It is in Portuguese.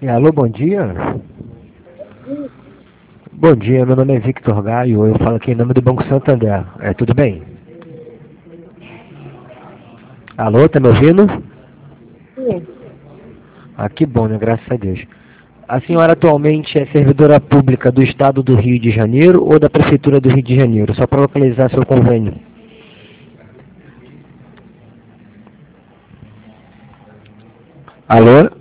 Alô, bom dia. Bom dia, meu nome é Victor Gaio, eu falo aqui em nome do Banco Santander. Tudo bem? Alô, tá me ouvindo? Sim. Que bom, né? Graças a Deus. A senhora atualmente é servidora pública do Estado do Rio de Janeiro ou da Prefeitura do Rio de Janeiro? Só para localizar seu convênio. Alô?